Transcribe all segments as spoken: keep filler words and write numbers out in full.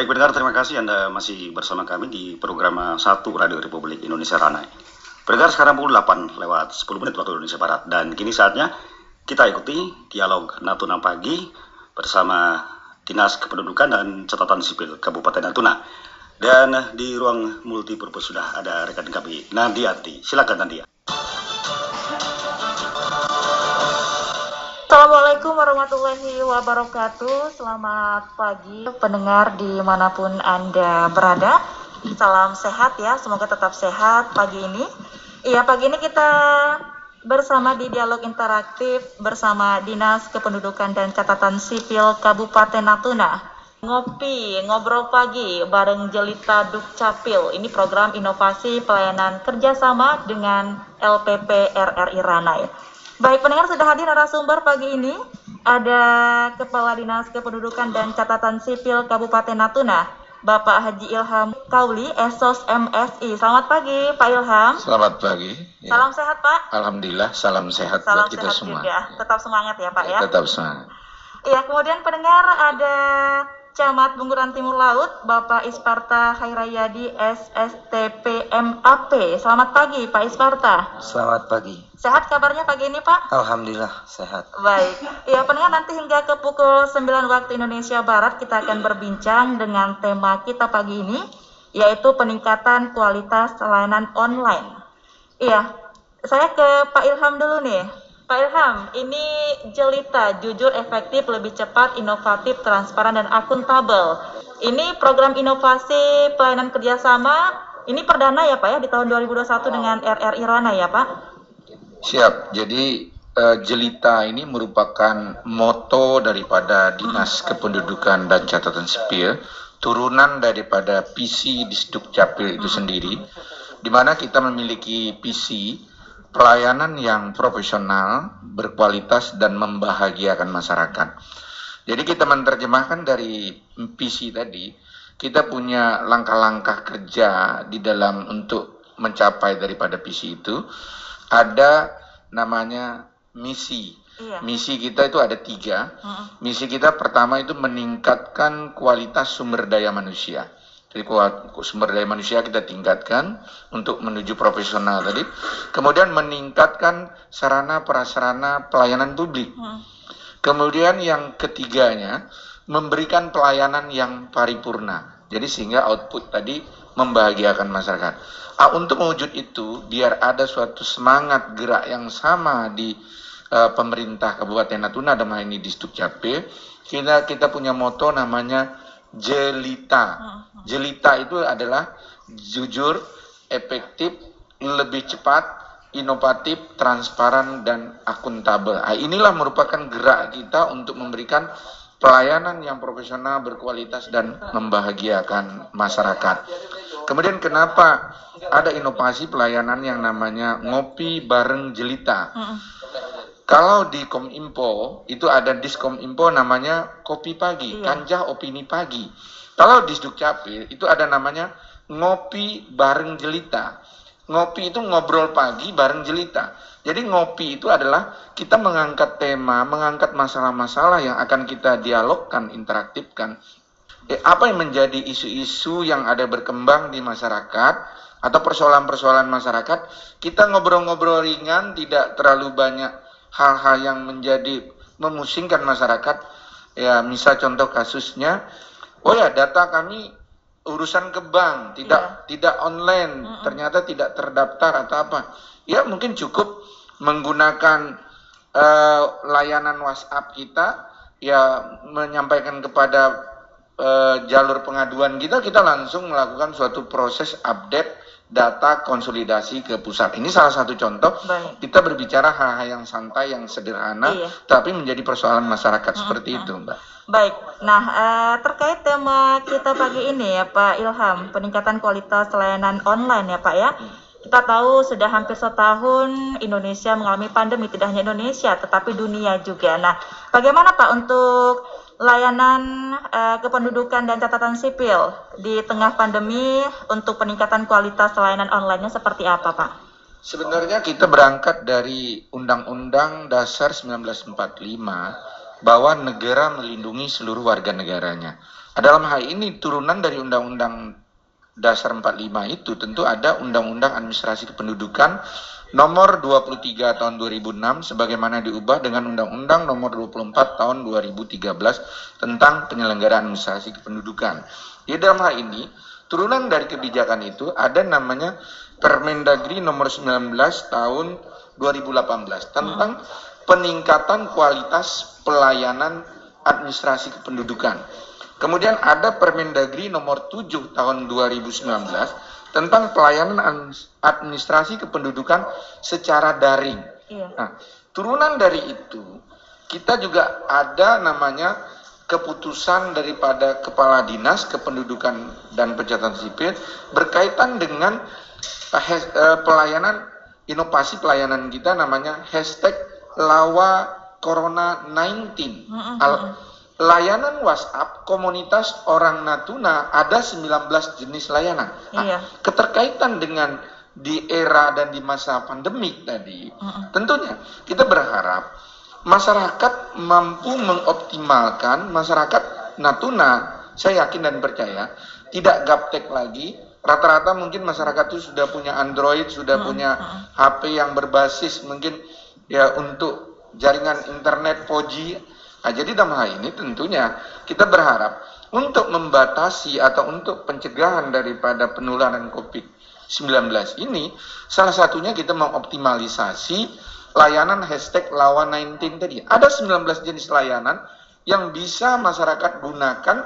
Baik pendengar, terima kasih Anda masih bersama kami di program satu Radio Republik Indonesia Ranai. Pendengar, sekarang pukul delapan lewat sepuluh menit waktu Indonesia Barat. Dan kini saatnya kita ikuti dialog Natuna Pagi bersama Dinas Kependudukan dan Catatan Sipil Kabupaten Natuna. Dan di ruang multipurpose sudah ada rekan kami, Nandianti. Silakan Nandia. Assalamualaikum warahmatullahi wabarakatuh. Selamat pagi pendengar dimanapun Anda berada. Salam sehat ya, semoga tetap sehat pagi ini. Iya, pagi ini kita bersama di dialog interaktif bersama Dinas Kependudukan dan Catatan Sipil Kabupaten Natuna. Ngopi, ngobrol pagi bareng Jelita Dukcapil. Ini program inovasi pelayanan kerjasama dengan L P P R R I Ranai. Baik pendengar, sudah hadir narasumber pagi ini. Ada Kepala Dinas Kependudukan dan Catatan Sipil Kabupaten Natuna, Bapak Haji Ilham Kauli, S O S M S I. Selamat pagi Pak Ilham. Selamat pagi. Ya. Salam sehat Pak. Alhamdulillah, salam sehat salam buat kita sehat semua. Juga. Tetap semangat ya Pak ya. Tetap semangat. Iya, kemudian pendengar ada Camat Bunguran Timur Laut, Bapak Isparta Khairayadi, S S T P M A P. Selamat pagi Pak Isparta. Selamat pagi. Sehat kabarnya pagi ini Pak? Alhamdulillah sehat. Baik. Ya pendengar, nanti hingga ke pukul sembilan waktu Indonesia Barat kita akan berbincang dengan tema kita pagi ini, yaitu peningkatan kualitas layanan online. Iya, saya ke Pak Ilham dulu nih. Pak Ilham, ini Jelita, jujur, efektif, lebih cepat, inovatif, transparan, dan akuntabel. Ini program inovasi pelayanan kerjasama, ini perdana ya Pak ya, di tahun dua ribu dua puluh satu dengan R R I Ranai ya Pak? Siap, jadi uh, Jelita ini merupakan moto daripada Dinas Kependudukan dan Catatan Sipil, turunan daripada P C Disdukcapil itu sendiri, di mana kita memiliki P C, pelayanan yang profesional, berkualitas, dan membahagiakan masyarakat. Jadi kita menerjemahkan dari P C tadi, kita punya langkah-langkah kerja di dalam untuk mencapai daripada P C itu. Ada namanya misi. Iya. Misi kita itu ada tiga. Misi kita pertama itu meningkatkan kualitas sumber daya manusia. Jadi sumber daya manusia kita tingkatkan untuk menuju profesional tadi. Kemudian meningkatkan sarana prasarana pelayanan publik. Hmm. Kemudian yang ketiganya memberikan pelayanan yang paripurna. Jadi sehingga output tadi membahagiakan masyarakat. Ah, untuk mewujud itu, biar ada suatu semangat gerak yang sama di uh, pemerintah Kabupaten Natuna, dalam hal ini Disdukcapil, kita kita punya moto namanya Jelita. Jelita itu adalah jujur, efektif, lebih cepat, inovatif, transparan, dan akuntabel. Nah, inilah merupakan gerak kita untuk memberikan pelayanan yang profesional, berkualitas, dan membahagiakan masyarakat. Kemudian kenapa ada inovasi pelayanan yang namanya ngopi bareng Jelita? Mm. Kalau di Kominfo itu ada Diskominfo namanya kopi pagi, iya. Kanjah opini pagi. Kalau di Disdukcapil itu ada namanya ngopi bareng Jelita. Ngopi itu ngobrol pagi bareng Jelita. Jadi ngopi itu adalah kita mengangkat tema, mengangkat masalah-masalah yang akan kita dialogkan, interaktifkan. Eh, apa yang menjadi isu-isu yang ada berkembang di masyarakat atau persoalan-persoalan masyarakat, kita ngobrol-ngobrol ringan, tidak terlalu banyak hal-hal yang menjadi memusingkan masyarakat. Ya, misal contoh kasusnya, oh ya data kami urusan ke bank, tidak yeah. tidak online, mm-mm. ternyata tidak terdaftar atau apa. Ya mungkin cukup menggunakan uh, layanan WhatsApp kita, ya menyampaikan kepada uh, jalur pengaduan kita, kita langsung melakukan suatu proses update data konsolidasi ke pusat. Ini salah satu contoh. Baik. Kita berbicara hal-hal yang santai, yang sederhana, iya. tapi menjadi persoalan masyarakat hmm, seperti hmm. itu, Mbak. Baik. Nah, uh, terkait tema kita pagi ini ya Pak Ilham, peningkatan kualitas layanan online ya Pak ya. Hmm. Kita tahu sudah hampir setahun Indonesia mengalami pandemi, tidak hanya Indonesia tetapi dunia juga. Nah, bagaimana Pak untuk layanan uh, kependudukan dan catatan sipil di tengah pandemi untuk peningkatan kualitas layanan online-nya seperti apa Pak? Sebenarnya kita berangkat dari Undang-Undang Dasar seribu sembilan ratus empat puluh lima bahwa negara melindungi seluruh warga negaranya. Dalam hal ini turunan dari Undang-Undang Dasar empat puluh lima itu tentu ada Undang-Undang Administrasi Kependudukan nomor dua puluh tiga tahun dua ribu enam sebagaimana diubah dengan Undang-Undang nomor dua puluh empat tahun dua ribu tiga belas tentang penyelenggaraan administrasi kependudukan. Di dalam hal ini, turunan dari kebijakan itu ada namanya Permendagri nomor sembilan belas tahun dua ribu delapan belas tentang peningkatan kualitas pelayanan administrasi kependudukan. Kemudian ada Permendagri nomor tujuh tahun dua ribu sembilan belas tentang pelayanan administrasi kependudukan secara daring. Iya. Nah, turunan dari itu, kita juga ada namanya keputusan daripada Kepala Dinas Kependudukan dan Pencatatan Sipil berkaitan dengan uh, has, uh, pelayanan, inovasi pelayanan kita namanya hashtag Lawa Corona sembilan belas. Al, layanan WhatsApp komunitas orang Natuna ada sembilan belas jenis layanan. Nah, Iya. keterkaitan dengan di era dan di masa pandemik tadi, uh-uh. tentunya kita berharap masyarakat mampu mengoptimalkan, masyarakat Natuna, saya yakin dan percaya, tidak gaptek lagi. Rata-rata mungkin masyarakat itu sudah punya Android, sudah uh-uh. punya H P yang berbasis mungkin ya untuk jaringan internet empat G. Nah, jadi dalam hal ini tentunya kita berharap untuk membatasi atau untuk pencegahan daripada penularan covid sembilan belas ini, salah satunya kita mengoptimalisasi layanan hashtag Lawa sembilan belas tadi. Ada sembilan belas jenis layanan yang bisa masyarakat gunakan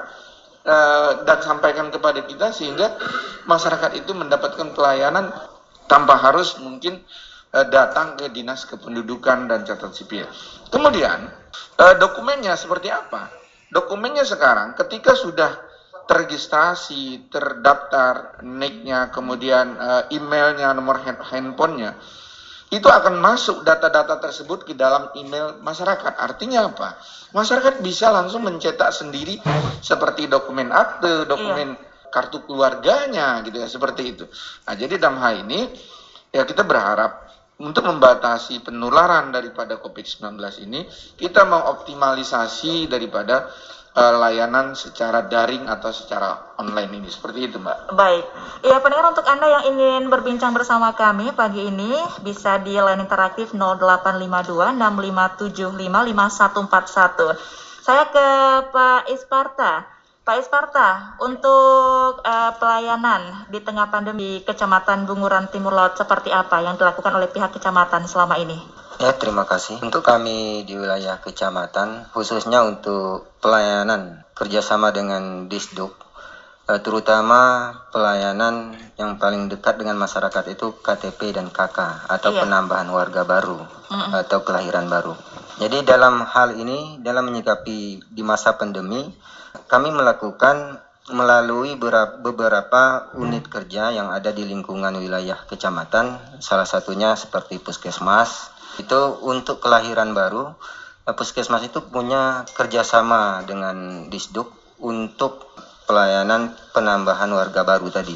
uh, dan sampaikan kepada kita sehingga masyarakat itu mendapatkan pelayanan tanpa harus mungkin uh, datang ke Dinas Kependudukan dan Catatan Sipil. Kemudian uh, dokumennya seperti apa? Dokumennya sekarang ketika sudah terregistrasi, terdaftar N I K-nya, kemudian uh, emailnya, nomor handphonenya, itu akan masuk data-data tersebut ke dalam email masyarakat. Artinya apa? Masyarakat bisa langsung mencetak sendiri seperti dokumen akte, dokumen iya. kartu keluarganya, gitu ya, seperti itu. Nah, jadi dalam hal ini ya kita berharap untuk membatasi penularan daripada covid sembilan belas ini, kita mengoptimalisasi daripada uh, layanan secara daring atau secara online ini. Seperti itu, Mbak. Baik. Ya, pendengar, untuk Anda yang ingin berbincang bersama kami pagi ini, bisa di line interaktif nol delapan lima dua enam lima tujuh lima lima satu empat satu. Saya ke Pak Isparta. Pak Isparta, untuk uh, pelayanan di tengah pandemi Kecamatan Bunguran Timur Laut seperti apa yang dilakukan oleh pihak kecamatan selama ini? Ya, terima kasih. Untuk kami di wilayah kecamatan, khususnya untuk pelayanan kerjasama dengan Disduk, eh, terutama pelayanan yang paling dekat dengan masyarakat itu K T P dan K K atau iya. penambahan warga baru mm-mm. atau kelahiran baru. Jadi dalam hal ini, dalam menyikapi di masa pandemi, kami melakukan melalui beberapa unit kerja yang ada di lingkungan wilayah kecamatan, salah satunya seperti puskesmas. Itu untuk kelahiran baru, puskesmas itu punya kerjasama dengan Disduk untuk pelayanan penambahan warga baru tadi,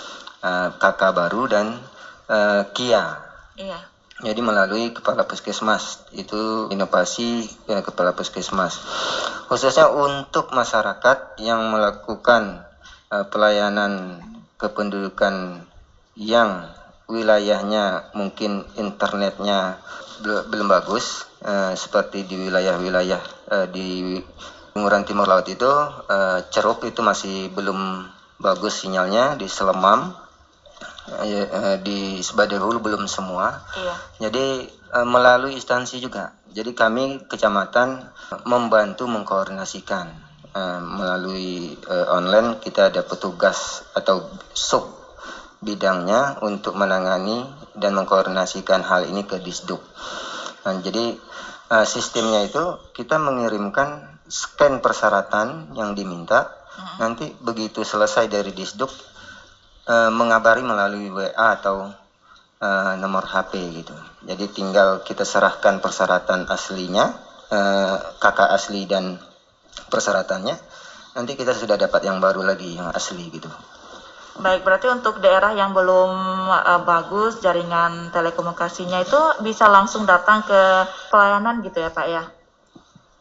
K K baru dan uh, Kia. Iya. Jadi melalui kepala puskesmas, itu inovasi ya, kepala puskesmas. Khususnya untuk masyarakat yang melakukan uh, pelayanan kependudukan yang wilayahnya mungkin internetnya bel- belum bagus, uh, seperti di wilayah-wilayah uh, di Bunguran Timur Laut itu, uh, Ceruk itu masih belum bagus sinyalnya, di Selemam, di Sebadehulu belum semua. Iya. Jadi melalui instansi juga. Jadi kami kecamatan membantu mengkoordinasikan melalui online. Kita ada petugas atau sub bidangnya untuk menangani dan mengkoordinasikan hal ini ke Disduk. Nah, jadi sistemnya itu kita mengirimkan scan persyaratan yang diminta. Uh-huh. Nanti begitu selesai dari Disduk, Uh, mengabari melalui W A atau uh, nomor H P gitu. Jadi tinggal kita serahkan persyaratan aslinya, uh, K K asli dan persyaratannya. Nanti kita sudah dapat yang baru lagi, yang asli gitu. Baik, berarti untuk daerah yang belum uh, bagus jaringan telekomunikasinya itu bisa langsung datang ke pelayanan gitu ya Pak ya?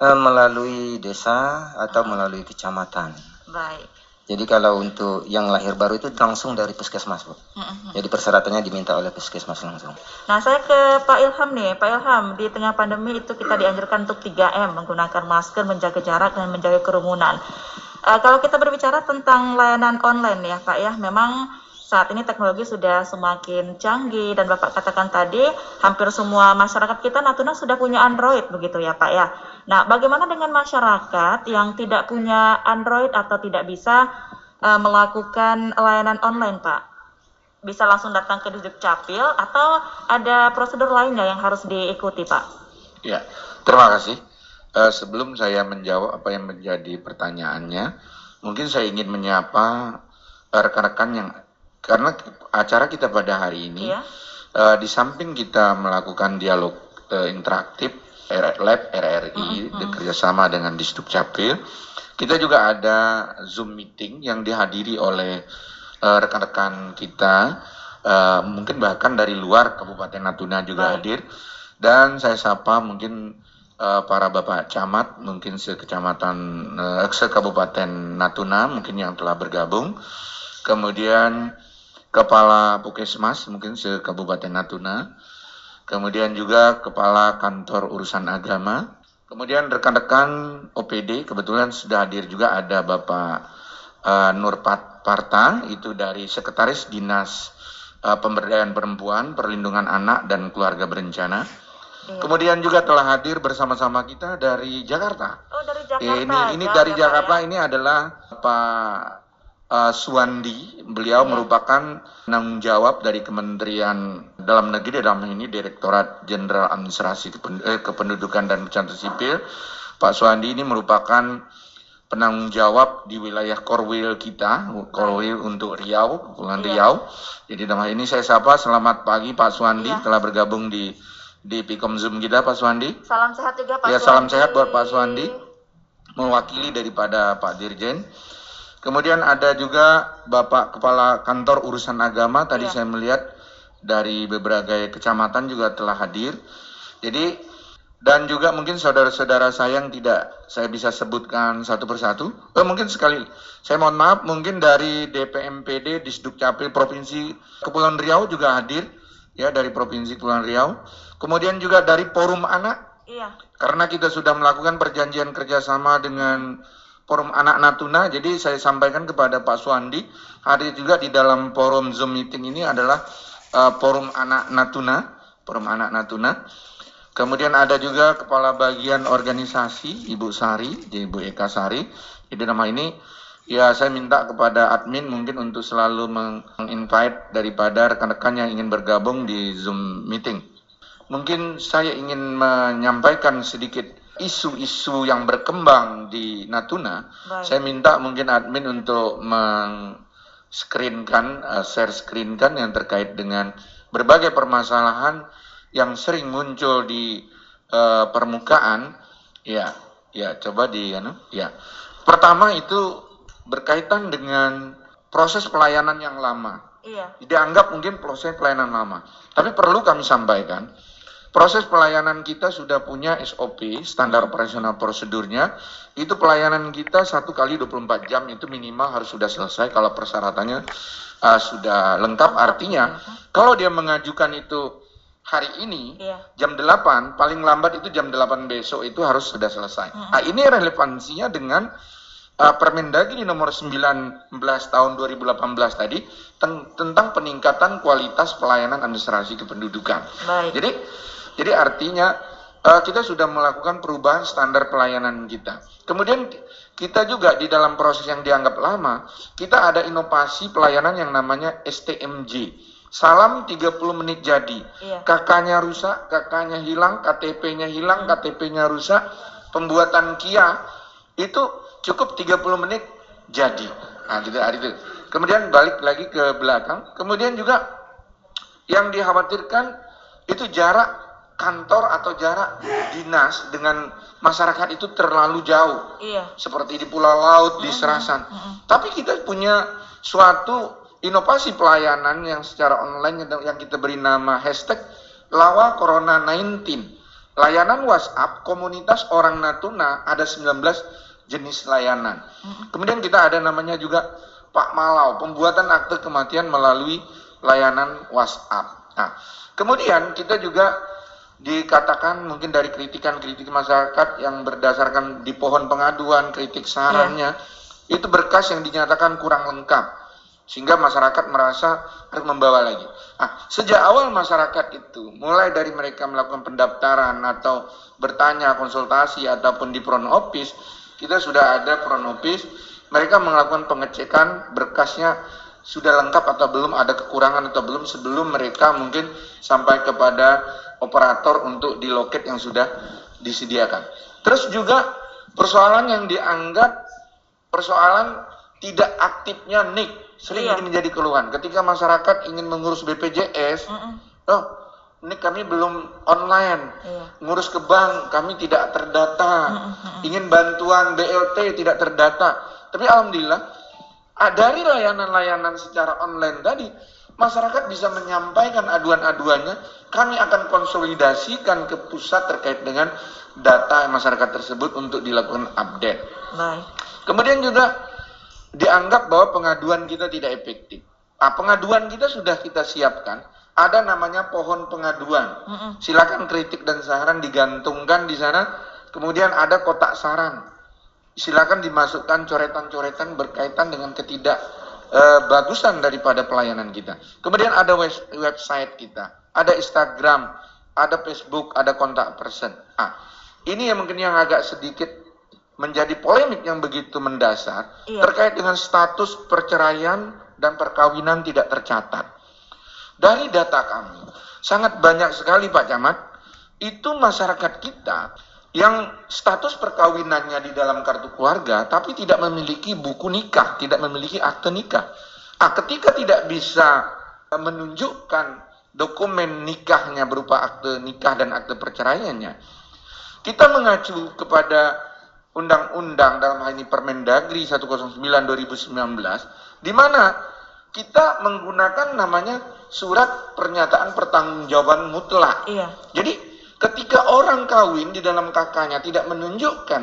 Eh, melalui desa atau melalui kecamatan. Baik. Jadi kalau untuk yang lahir baru itu langsung dari puskesmas, Bu. Jadi persyaratannya diminta oleh puskesmas langsung. Nah, saya ke Pak Ilham nih. Pak Ilham, di tengah pandemi itu kita dianjurkan untuk tiga M, menggunakan masker, menjaga jarak, dan menjaga kerumunan. Uh, kalau kita berbicara tentang layanan online ya Pak ya, memang saat ini teknologi sudah semakin canggih dan Bapak katakan tadi hampir semua masyarakat kita Natuna sudah punya Android begitu ya Pak ya. Nah, bagaimana dengan masyarakat yang tidak punya Android atau tidak bisa uh, melakukan layanan online Pak? Bisa langsung datang ke Dukcapil atau ada prosedur lainnya yang harus diikuti Pak? Ya, terima kasih. Uh, sebelum saya menjawab apa yang menjadi pertanyaannya, mungkin saya ingin menyapa uh, rekan-rekan yang karena acara kita pada hari ini, iya. uh, di samping kita melakukan dialog uh, interaktif Lab R R I mm-hmm. bekerjasama dengan Disdukcapil, kita juga ada Zoom meeting yang dihadiri oleh uh, rekan-rekan kita, uh, mungkin bahkan dari luar Kabupaten Natuna juga Baik. hadir, dan saya sapa mungkin uh, para Bapak Camat, mungkin sekecamatan, uh, se-Kabupaten Natuna mungkin yang telah bergabung, kemudian Kepala Puskesmas mungkin se-Kabupaten Natuna, kemudian juga Kepala Kantor Urusan Agama, kemudian rekan-rekan O P D, kebetulan sudah hadir juga ada Bapak uh, Nur Parta, itu dari Sekretaris Dinas uh, Pemberdayaan Perempuan, Perlindungan Anak, dan Keluarga Berencana. Iya. Kemudian juga telah hadir bersama-sama kita dari Jakarta. Oh, dari Jakarta. Eh, ini ini dari Jakarta, ya? Ini adalah Pak Uh, Suwandi, beliau ya. merupakan penanggung jawab dari Kementerian Dalam Negeri, dalam ini Direktorat Jenderal Administrasi Kepen- eh, Kependudukan dan Catatan Sipil. Pak Suwandi ini merupakan penanggung jawab di wilayah Korwil kita, Korwil untuk Riau, Kepulauan ya. Riau. Jadi dalam hal ini saya sapa, selamat pagi Pak Suwandi, ya. telah bergabung di di Pikom Zoom kita, Pak Suwandi. Salam sehat juga Pak ya, Suwandi. Salam sehat buat Pak Suwandi, mewakili daripada Pak Dirjen. Kemudian ada juga Bapak Kepala Kantor Urusan Agama, tadi ya. saya melihat dari beberapa kecamatan juga telah hadir. Jadi, dan juga mungkin saudara-saudara saya yang tidak saya bisa sebutkan satu persatu. Eh, mungkin sekali, saya mohon maaf, mungkin dari D P M P D Disdukcapil Provinsi Kepulauan Riau juga hadir, ya, dari Provinsi Kepulauan Riau. Kemudian juga dari Forum Anak, iya. karena kita sudah melakukan perjanjian kerjasama dengan Forum Anak Natuna, jadi saya sampaikan kepada Pak Suwandi, hadir juga di dalam forum Zoom meeting ini adalah uh, Forum Anak Natuna, Forum Anak Natuna. Kemudian ada juga Kepala Bagian Organisasi, Ibu Sari, Ibu Eka Sari. Jadi nama ini, ya saya minta kepada admin mungkin untuk selalu meng-invite daripada rekan-rekan yang ingin bergabung di Zoom meeting. Mungkin saya ingin menyampaikan sedikit isu-isu yang berkembang di Natuna. Baik. Saya minta mungkin admin untuk men-screenkan, uh, share screenkan yang terkait dengan berbagai permasalahan yang sering muncul di uh, permukaan. Ya, ya coba di, anu, ya. Pertama itu berkaitan dengan proses pelayanan yang lama. Iya. Dianggap mungkin proses pelayanan lama, tapi perlu kami sampaikan. Proses pelayanan kita sudah punya S O P, standar operasional prosedurnya. Itu pelayanan kita satu kali dua puluh empat jam itu minimal harus sudah selesai kalau persyaratannya uh, sudah lengkap. Artinya kalau dia mengajukan itu hari ini, iya. jam delapan, paling lambat itu jam delapan besok itu harus sudah selesai. Mm-hmm. Nah, ini relevansinya dengan uh, Permendagri nomor sembilan belas tahun dua ribu delapan belas tadi ten- tentang peningkatan kualitas pelayanan administrasi kependudukan. Baik. Jadi Jadi artinya uh, kita sudah melakukan perubahan standar pelayanan kita. Kemudian kita juga di dalam proses yang dianggap lama, kita ada inovasi pelayanan yang namanya S T M J. Salam tiga puluh menit jadi. Iya. K K-nya rusak, K K-nya hilang, K T P-nya hilang, K T P-nya rusak. Pembuatan K I A itu cukup tiga puluh menit jadi. Nah, gitu, itu. Kemudian balik lagi ke belakang. Kemudian juga yang dikhawatirkan itu jarak kantor atau jarak dinas dengan masyarakat itu terlalu jauh. Iya. Seperti di Pulau Laut, di Serasan. Mm-hmm. Tapi kita punya suatu inovasi pelayanan yang secara online yang kita beri nama hashtag Lawa Corona sembilan belas. layanan WhatsApp komunitas orang Natuna ada sembilan belas jenis layanan. Kemudian kita ada namanya juga Pak Malau, pembuatan akte kematian melalui layanan WhatsApp. Nah, kemudian kita juga dikatakan mungkin dari kritikan-kritik masyarakat yang berdasarkan di pohon pengaduan, kritik sarannya, yeah. itu berkas yang dinyatakan kurang lengkap, sehingga masyarakat merasa harus membawa lagi. Nah, sejak awal masyarakat itu, mulai dari mereka melakukan pendaftaran atau bertanya, konsultasi, ataupun di front office, kita sudah ada front office, mereka melakukan pengecekan berkasnya sudah lengkap atau belum, ada kekurangan atau belum, sebelum mereka mungkin sampai kepada operator untuk di loket yang sudah disediakan. Terus juga persoalan yang dianggap persoalan tidak aktifnya N I K, sering iya. ini menjadi keluhan. Ketika masyarakat ingin mengurus B P J S, mm -mm. oh ini kami belum online, iya. ngurus ke bank kami tidak terdata, mm -mm. ingin bantuan B L T tidak terdata. Tapi alhamdulillah dari layanan-layanan secara online tadi, masyarakat bisa menyampaikan aduan-aduannya, kami akan konsolidasikan ke pusat terkait dengan data masyarakat tersebut untuk dilakukan update. Baik. Kemudian juga dianggap bahwa pengaduan kita tidak efektif. Nah, pengaduan kita sudah kita siapkan, ada namanya pohon pengaduan. Mm-mm. Silakan kritik dan saran digantungkan di sana, kemudian ada kotak saran. Silakan dimasukkan coretan-coretan berkaitan dengan ketidak eh, bagusan daripada pelayanan kita. Kemudian ada web, website kita, ada Instagram, ada Facebook, ada kontak person. Ah, ini yang mungkin yang agak sedikit menjadi polemik yang begitu mendasar, iya. terkait dengan status perceraian dan perkawinan tidak tercatat. Dari data kami, sangat banyak sekali Pak Camat, itu masyarakat kita yang status perkawinannya di dalam kartu keluarga, tapi tidak memiliki buku nikah, tidak memiliki akte nikah. Ah, ketika tidak bisa menunjukkan dokumen nikahnya berupa akte nikah dan akte perceraiannya, kita mengacu kepada undang-undang, dalam hal ini Permendagri seratus sembilan dua ribu sembilan belas, di mana kita menggunakan namanya surat pernyataan pertanggungjawaban mutlak. Iya. Jadi ketika orang kawin di dalam K K-nya tidak menunjukkan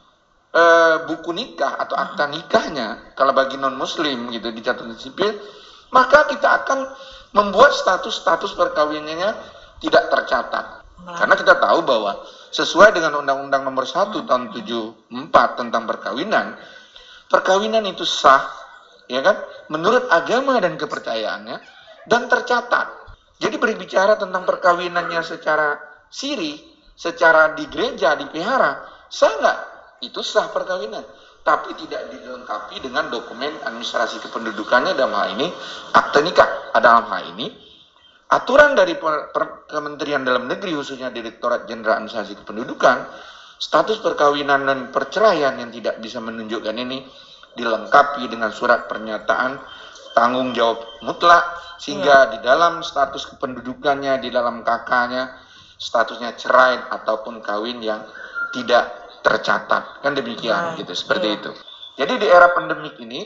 e, buku nikah atau akta nikahnya, kalau bagi non-muslim gitu di catatan sipil, maka kita akan membuat status-status perkawinannya tidak tercatat. Nah. Karena kita tahu bahwa sesuai dengan Undang-Undang Nomor satu Tahun tujuh puluh empat tentang perkawinan, perkawinan itu sah, ya kan, menurut agama dan kepercayaannya dan tercatat. Jadi berbicara tentang perkawinannya secara siri, secara di gereja, dipelihara, sah nggak? Itu sah perkawinan, tapi tidak dilengkapi dengan dokumen administrasi kependudukannya, dalam hal ini akte nikah. Dalam hal ini aturan dari per, per, Kementerian Dalam Negeri, khususnya Direktorat Jenderal Administrasi Kependudukan, status perkawinan dan perceraian yang tidak bisa menunjukkan ini dilengkapi dengan surat pernyataan tanggung jawab mutlak, sehingga iya. di dalam status kependudukannya, di dalam K K-nya, statusnya cerai ataupun kawin yang tidak tercatat, kan demikian, nah, gitu, seperti iya. itu. Jadi di era pandemik ini,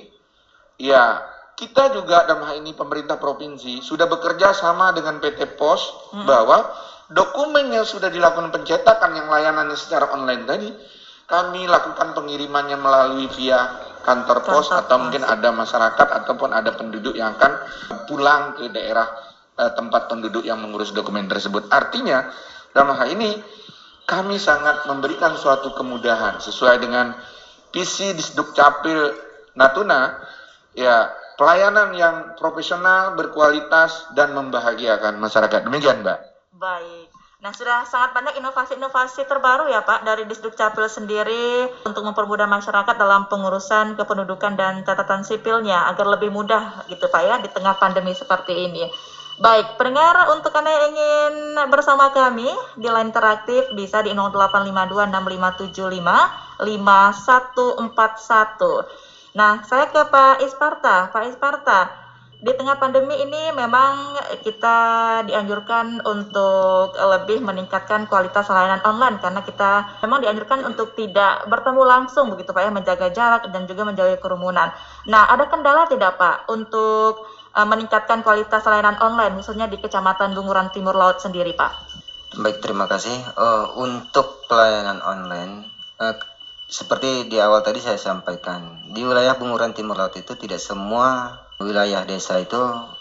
ya kita juga dalam hal ini pemerintah provinsi sudah bekerja sama dengan P T Pos, hmm. bahwa dokumen yang sudah dilakukan pencetakan yang layanannya secara online tadi, kami lakukan pengirimannya melalui via kantor pos, kantor atau pos. Mungkin ada masyarakat ataupun ada penduduk yang akan pulang ke daerah tempat penduduk yang mengurus dokumen tersebut. Artinya dalam hal ini kami sangat memberikan suatu kemudahan sesuai dengan visi Disduk Capil Natuna, ya, pelayanan yang profesional, berkualitas dan membahagiakan masyarakat. Demikian, Mbak. Baik. Nah, sudah sangat banyak inovasi-inovasi terbaru ya Pak dari Disduk Capil sendiri untuk mempermudah masyarakat dalam pengurusan kependudukan dan catatan sipilnya agar lebih mudah gitu Pak ya di tengah pandemi seperti ini. Baik, pendengar, untuk Anda yang ingin bersama kami di line interaktif bisa di nol delapan lima dua enam lima tujuh lima lima satu empat satu. Nah, saya ke Pak Isparta. Pak Isparta, di tengah pandemi ini memang kita dianjurkan untuk lebih meningkatkan kualitas layanan online karena kita memang dianjurkan untuk tidak bertemu langsung begitu Pak ya, menjaga jarak dan juga menjauhi kerumunan. Nah, ada kendala tidak Pak untuk uh, meningkatkan kualitas layanan online khususnya di Kecamatan Bunguran Timur Laut sendiri Pak? Baik, terima kasih. Uh, untuk pelayanan online, uh, seperti di awal tadi saya sampaikan, di wilayah Bunguran Timur Laut itu tidak semua wilayah desa itu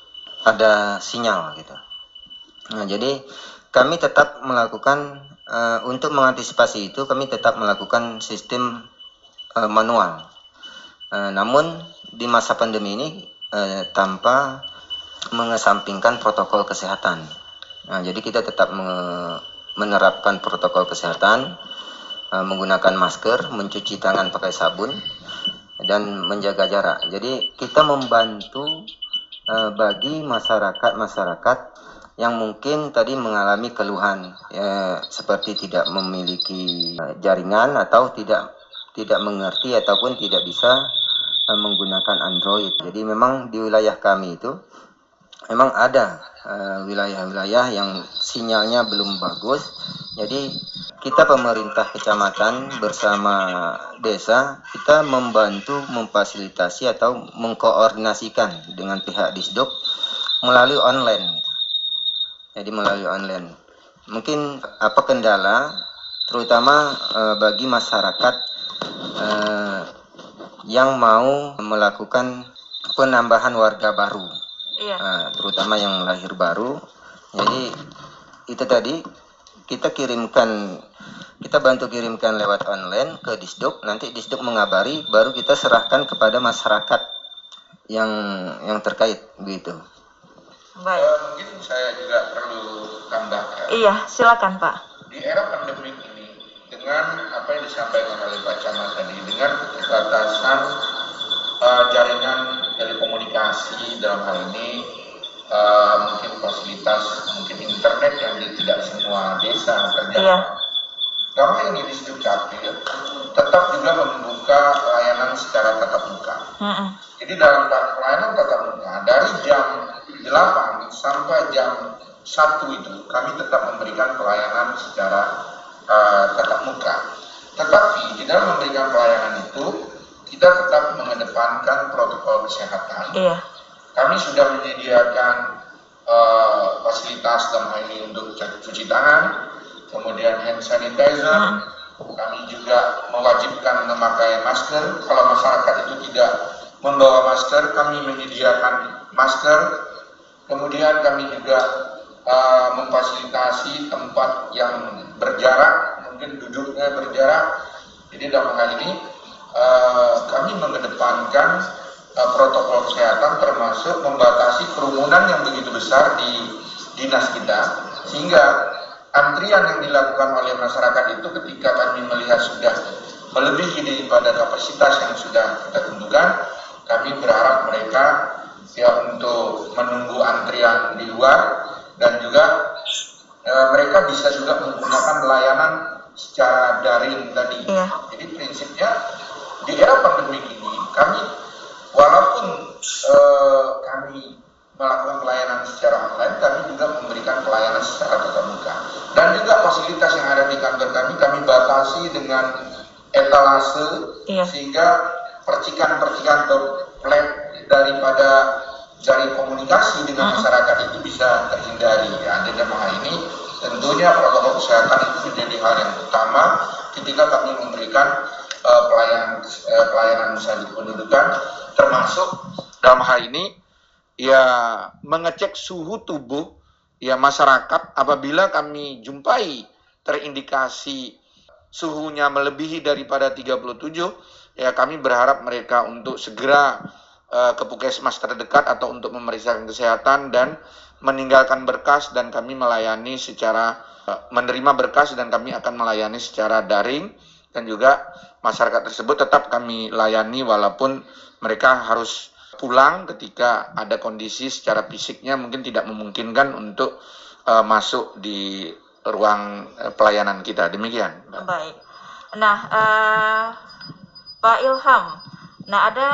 ada sinyal gitu. Nah, jadi kami tetap melakukan uh, untuk mengantisipasi itu, kami tetap melakukan sistem uh, manual. Uh, namun di masa pandemi ini uh, tanpa mengesampingkan protokol kesehatan. Nah, jadi kita tetap menerapkan protokol kesehatan, menggunakan masker, mencuci tangan pakai sabun, dan menjaga jarak. Jadi kita membantu uh, bagi masyarakat-masyarakat yang mungkin tadi mengalami keluhan, ya, seperti tidak memiliki uh, jaringan atau tidak tidak mengerti ataupun tidak bisa uh, menggunakan Android. Jadi memang di wilayah kami itu memang ada uh, wilayah-wilayah yang sinyalnya belum bagus. Jadi kita pemerintah kecamatan bersama desa, kita membantu memfasilitasi atau mengkoordinasikan dengan pihak Disduk melalui online. Jadi melalui online. Mungkin apa kendala, terutama uh, bagi masyarakat uh, yang mau melakukan penambahan warga baru. Iya. Nah, terutama yang lahir baru. Jadi itu tadi kita kirimkan, kita bantu kirimkan lewat online ke Disduk. Nanti Disduk mengabari, baru kita serahkan kepada masyarakat yang yang terkait begitu. Baik. Uh, mungkin saya juga perlu tambahkan. Iya, silakan Pak. Di era pandemi ini, dengan apa yang disampaikan oleh Pak Camat tadi, dengan keterbatasan uh, jaringan telekomunikasi dalam hal ini, uh, mungkin fasilitas, mungkin internet yang di, tidak semua desa terjangkau. Iya. Karena ini Disduk Capil tetap juga membuka layanan secara tatap muka. Mm-hmm. Jadi dalam pelayanan tatap muka dari jam delapan sampai jam satu itu kami tetap memberikan pelayanan secara uh, tatap muka. Tetapi di dalam memberikan pelayanan itu kita tetap mengedepankan protokol kesehatan. Iya. Kami sudah menyediakan uh, fasilitas dalam hal ini untuk cuci tangan, kemudian hand sanitizer. Hmm. Kami juga mewajibkan memakai masker. Kalau masyarakat itu tidak membawa masker, kami menyediakan masker. Kemudian kami juga uh, memfasilitasi tempat yang berjarak, mungkin duduknya berjarak. Jadi dalam hal ini uh, kami mengedepankan uh, protokol kesehatan, termasuk membatasi kerumunan yang begitu besar di dinas kita, sehingga antrian yang dilakukan oleh masyarakat itu ketika kami melihat sudah melebihi daripada kapasitas yang sudah kita tentukan, kami berharap mereka ya untuk menunggu antrian di luar, dan juga e, mereka bisa juga menggunakan layanan secara daring tadi. Yeah. Jadi prinsipnya di era pandemi ini kami walaupun e, kami melakukan pelayanan secara online, kami juga memberikan pelayanan secara tatap muka. Dan juga fasilitas yang ada di kantor kami kami batasi dengan etalase, yeah, sehingga percikan-percikan atau flap daripada jaring komunikasi dengan masyarakat itu bisa terhindari. Ya, dalam hal ini tentunya protokol kesehatan itu menjadi hal yang utama ketika kami memberikan uh, pelayanan uh, pelayanan usaha kependudukan, termasuk dalam hal ini ya mengecek suhu tubuh ya masyarakat. Apabila kami jumpai terindikasi suhunya melebihi daripada tiga puluh tujuh, ya kami berharap mereka untuk segera ke puskesmas terdekat atau untuk memeriksakan kesehatan dan meninggalkan berkas, dan kami melayani secara menerima berkas dan kami akan melayani secara daring, dan juga masyarakat tersebut tetap kami layani walaupun mereka harus pulang ketika ada kondisi secara fisiknya mungkin tidak memungkinkan untuk uh, masuk di ruang uh, pelayanan kita. Demikian. Baik. Nah, uh, Pak Ilham, nah ada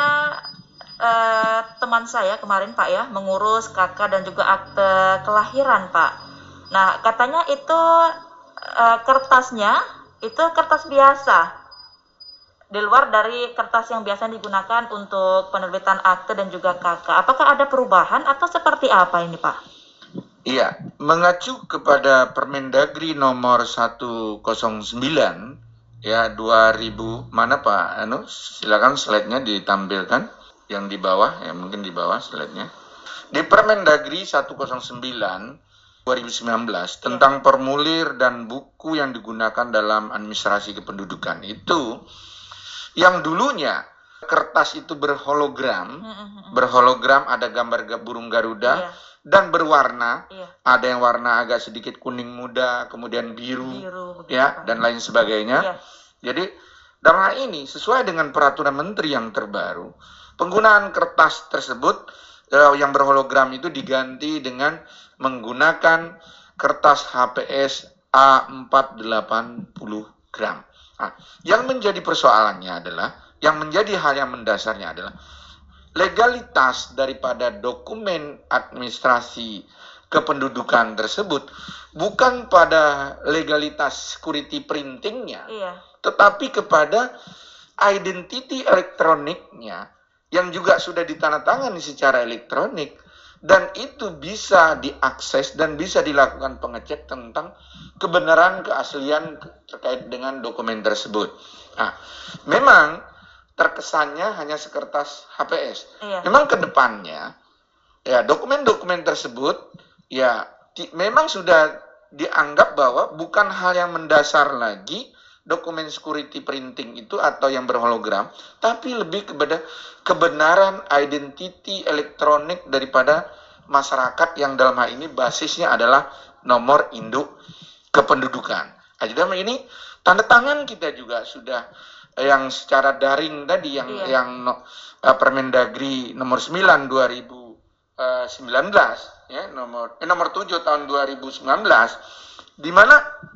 Uh, teman saya kemarin Pak ya mengurus K K dan juga akte kelahiran Pak. Nah katanya itu uh, kertasnya itu kertas biasa, di luar dari kertas yang biasa digunakan untuk penerbitan akte dan juga K K. Apakah ada perubahan atau seperti apa ini Pak? Iya, mengacu kepada Permendagri nomor seratus sembilan ya dua ribu, mana Pak Anu, silakan slide-nya ditampilkan yang di bawah, ya mungkin di bawah slide-nya. Di Permendagri seratus sembilan dua ribu sembilan belas tentang formulir dan buku yang digunakan dalam administrasi kependudukan itu, yang dulunya kertas itu berhologram, berhologram ada gambar burung Garuda, yeah. dan berwarna, yeah. ada yang warna agak sedikit kuning muda, kemudian biru, biru ya, dan lain sebagainya. Yeah. Jadi dalam hal ini sesuai dengan peraturan menteri yang terbaru, penggunaan kertas tersebut eh, yang berhologram itu diganti dengan menggunakan kertas H P S A empat ratus delapan puluh gram. Nah, yang menjadi persoalannya adalah, yang menjadi hal yang mendasarnya adalah legalitas daripada dokumen administrasi kependudukan tersebut bukan pada legalitas security printingnya, iya. tetapi kepada identity elektroniknya yang juga sudah ditandatangani secara elektronik, dan itu bisa diakses dan bisa dilakukan pengecek tentang kebenaran keaslian terkait dengan dokumen tersebut. Nah, memang terkesannya hanya sekertas H P S. Iya. Memang ke depannya ya dokumen-dokumen tersebut ya di, memang sudah dianggap bahwa bukan hal yang mendasar lagi dokumen security printing itu atau yang berhologram, tapi lebih kepada kebenaran identity elektronik daripada masyarakat yang dalam hal ini basisnya adalah nomor induk kependudukan. Nah, jadi dalam ini tanda tangan kita juga sudah yang secara daring tadi yang iya. yang no, uh, Permendagri nomor sembilan dua ribu sembilan belas ya nomor eh, nomor tujuh tahun dua ribu sembilan belas, di mana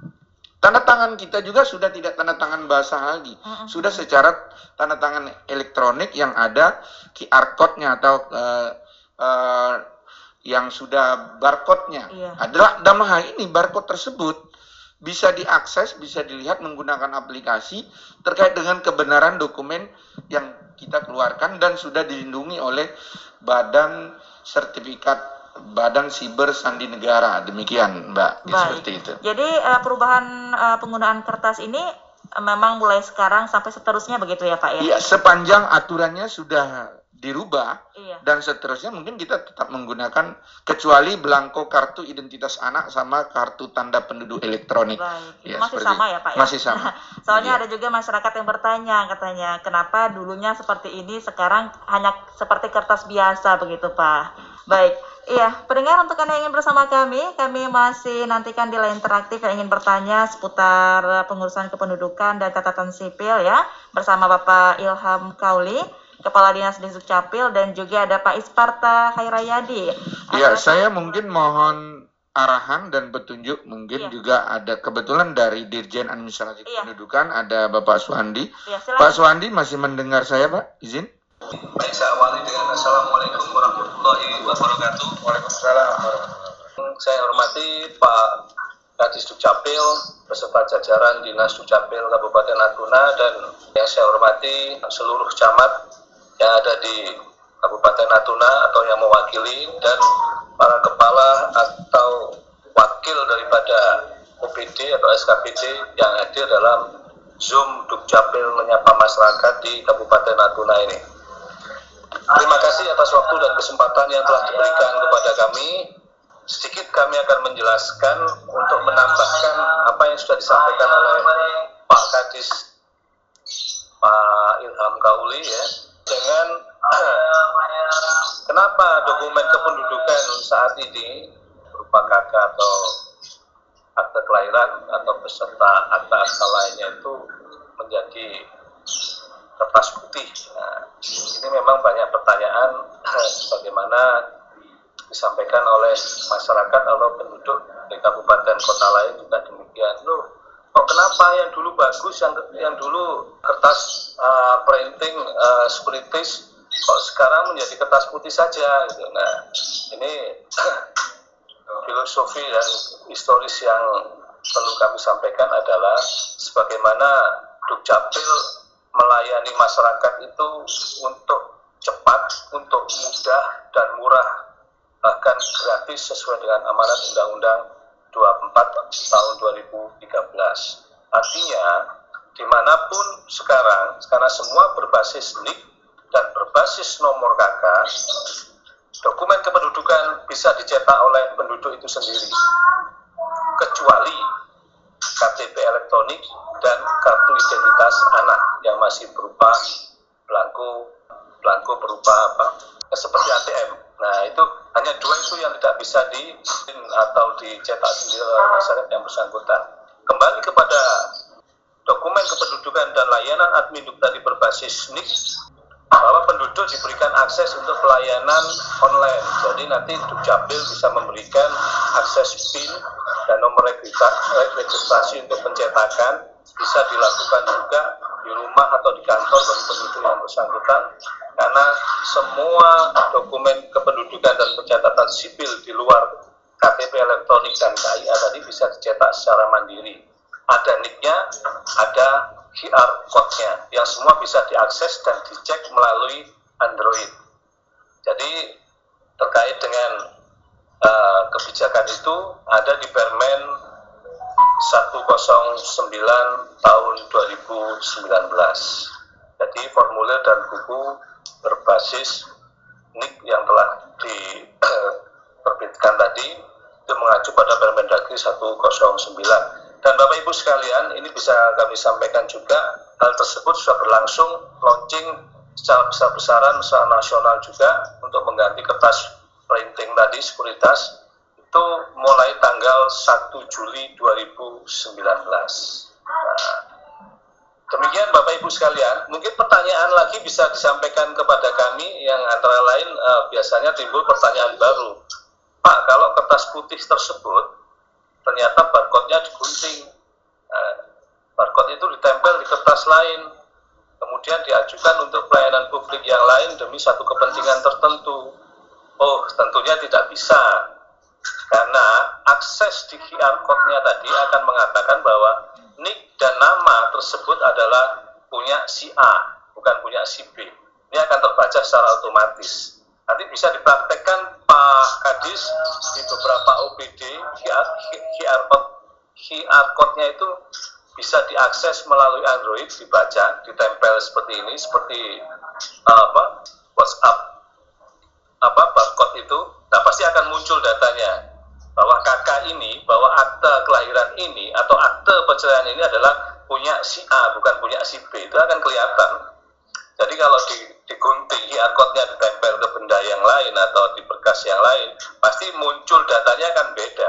tanda tangan kita juga sudah tidak tanda tangan basah lagi, uh-uh. sudah secara tanda tangan elektronik yang ada Q R code-nya atau uh, uh, yang sudah barcode-nya. Iya. Adalah dalam hal ini barcode tersebut bisa diakses, bisa dilihat menggunakan aplikasi terkait dengan kebenaran dokumen yang kita keluarkan dan sudah dilindungi oleh Badan Sertifikat Badan Siber Sandi Negara. Demikian, Mbak. Ya, seperti itu. Jadi uh, perubahan uh, penggunaan kertas ini uh, memang mulai sekarang sampai seterusnya begitu ya, Pak ya? Iya, sepanjang aturannya sudah dirubah, iya. dan seterusnya mungkin kita tetap menggunakan kecuali belangko kartu identitas anak sama kartu tanda penduduk elektronik. Baik. Ya, masih sama ya Pak ya? Masih sama. Soalnya iya. ada juga masyarakat yang bertanya katanya kenapa dulunya seperti ini sekarang hanya seperti kertas biasa begitu Pak. Baik. Iya, pendengar, untuk Anda yang ingin bersama kami, kami masih nantikan di line interaktif yang ingin bertanya seputar pengurusan kependudukan dan catatan sipil ya, bersama Bapak Ilham Kauli, Kepala Dinas Disdukcapil, dan juga ada Pak Isparta Khairayadi. Iya, saya mungkin mohon arahan dan petunjuk, mungkin iya. juga ada kebetulan dari Dirjen Administrasi iya. Kependudukan, ada Bapak Suhandi. Iya, Pak Suhandi masih mendengar saya, Pak? Izin? Baik, saya awali dengan Assalamualaikum warahmatullahi wabarakatuh. Waalaikumsalam warahmatullahi wabarakatuh. Saya hormati Pak Kadis Dukcapil beserta jajaran Dinas Dukcapil Kabupaten Natuna, dan yang saya hormati seluruh camat yang ada di Kabupaten Natuna atau yang mewakili, dan para kepala atau wakil daripada O P D atau S K P D yang hadir dalam Zoom Dukcapil menyapa masyarakat di Kabupaten Natuna ini. Terima kasih atas waktu dan kesempatan yang telah diberikan kepada kami. Sedikit kami akan menjelaskan untuk menambahkan apa yang sudah disampaikan oleh Pak Kadis, Pak Ilham Kauli ya, dengan kenapa dokumen kependudukan saat ini berupa K K atau akte kelahiran atau beserta akta-akta lainnya itu menjadi kertas putih. Nah, ini memang banyak pertanyaan sebagaimana disampaikan oleh masyarakat atau penduduk di kabupaten kota lain juga demikian. Loh, kok kenapa yang dulu bagus, yang yang dulu kertas uh, printing uh, securities kok sekarang menjadi kertas putih saja gitu. Nah, ini filosofi dan historis yang perlu kami sampaikan adalah sebagaimana Dukcapil melayani masyarakat itu untuk cepat, untuk mudah dan murah bahkan gratis sesuai dengan amanat Undang-Undang dua puluh empat tahun dua ribu tiga belas. Artinya, dimanapun sekarang, karena semua berbasis N I K dan berbasis nomor K K, dokumen kependudukan bisa dicetak oleh penduduk itu sendiri, kecuali K T P elektronik dan kartu identitas anak yang masih berupa belangko, belangko berupa apa? Seperti A T M. Nah, itu hanya dua itu yang tidak bisa di atau dicetak sendiri oleh masyarakat yang bersangkutan. Kembali kepada dokumen kependudukan dan layanan admin tadi berbasis N I K, bahwa penduduk diberikan akses untuk pelayanan online. Jadi nanti Dukcapil bisa memberikan akses P I N dan nomor registrasi untuk pencetakan, bisa dilakukan juga di rumah atau di kantor bagi penduduk yang bersangkutan, karena semua dokumen kependudukan dan pencatatan sipil di luar K T P elektronik dan K I A tadi bisa dicetak secara mandiri. Ada N I K-nya, ada Q R code-nya, yang semua bisa diakses dan dicek melalui Android. Jadi terkait dengan uh, kebijakan itu ada di Permen seratus sembilan tahun dua ribu sembilan belas. Jadi formulir dan buku berbasis N I K yang telah diterbitkan tadi itu mengacu pada Permendagri seratus sembilan. Dan Bapak Ibu sekalian, ini bisa kami sampaikan juga, hal tersebut sudah berlangsung launching secara besar-besaran, secara nasional juga, untuk mengganti kertas printing tadi, sekuritas, itu mulai tanggal satu Juli dua ribu sembilan belas. Nah, demikian Bapak Ibu sekalian, mungkin pertanyaan lagi bisa disampaikan kepada kami, yang antara lain uh, biasanya timbul pertanyaan baru. Pak, kalau kertas putih tersebut, ternyata barcode-nya digunting, nah, barcode itu ditempel di kertas lain, kemudian diajukan untuk pelayanan publik yang lain demi satu kepentingan tertentu. Oh, tentunya tidak bisa, karena akses di Q R code-nya tadi akan mengatakan bahwa N I K dan nama tersebut adalah punya si A, bukan punya si B. Ini akan terbaca secara otomatis. Nanti bisa dipraktekkan Pak Kadis di beberapa O P D, Q R code, Q R code-nya itu bisa diakses melalui Android, dibaca, ditempel seperti ini, seperti uh, apa WhatsApp, apa barcode itu, nah pasti akan muncul datanya bahwa K K ini, bahwa akte kelahiran ini atau akte perceraian ini adalah punya si A, bukan punya si B. Itu akan kelihatan. Jadi kalau di, digunting Q R code-nya ditempel ke benda yang lain atau di berkas yang lain, pasti muncul datanya akan beda.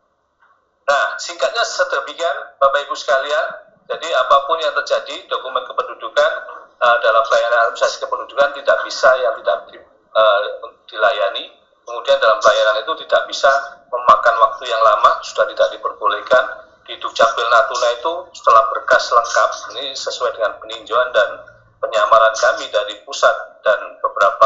Nah, singkatnya sedemikian Bapak Ibu sekalian. Jadi apapun yang terjadi, dokumen kependudukan uh, dalam pelayanan administrasi kependudukan tidak bisa yang tidak di, uh, dilayani. Kemudian dalam pelayanan itu tidak bisa memakan waktu yang lama, sudah tidak diperbolehkan. Di Dukcapil Natuna itu setelah berkas lengkap, ini sesuai dengan peninjauan dan penyamaran kami dari pusat dan beberapa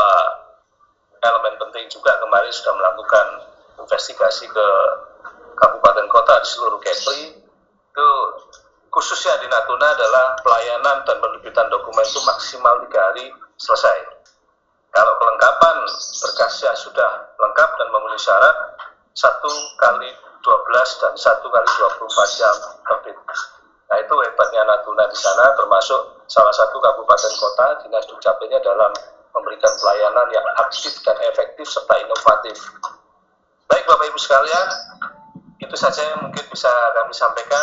elemen penting juga kemarin sudah melakukan investigasi ke kabupaten kota di seluruh Kepri. Itu khususnya di Natuna adalah pelayanan dan penerbitan dokumen itu maksimal tiga hari selesai. Kalau kelengkapan berkasnya sudah lengkap dan memenuhi syarat, satu kali dua belas dan satu kali dua puluh empat jam terbit. Nah, itu hebatnya Natuna di sana, termasuk salah satu kabupaten kota dinas Dukcapilnya dalam memberikan pelayanan yang aktif dan efektif serta inovatif. Baik Bapak Ibu sekalian, itu saja yang mungkin bisa kami sampaikan.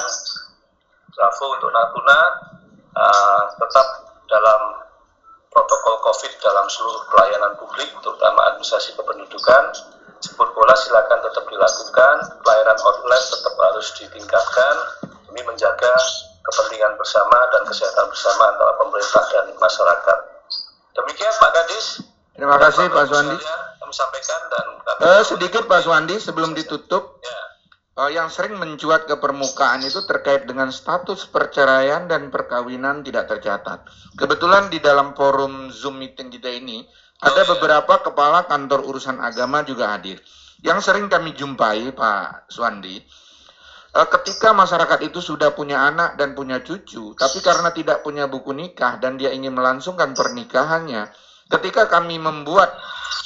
Bravo untuk Natuna, uh, tetap dalam protokol COVID dalam seluruh pelayanan publik, terutama administrasi kependudukan. Jemput bola silakan tetap dilakukan, pelayanan online tetap harus ditingkatkan demi menjaga kepentingan bersama dan kesehatan bersama antara pemerintah dan masyarakat. Demikian Pak Kadis. Terima kasih Pak Suwandi. Kami sampaikan dan kami uh, sedikit Pak Suwandi sebelum ditutup. Ya. Uh, yang sering mencuat ke permukaan itu terkait dengan status perceraian dan perkawinan tidak tercatat. Kebetulan di dalam forum Zoom meeting kita ini ada beberapa kepala kantor urusan agama juga hadir. Yang sering kami jumpai Pak Suwandi, uh, ketika masyarakat itu sudah punya anak dan punya cucu, tapi karena tidak punya buku nikah dan dia ingin melangsungkan pernikahannya, ketika kami membuat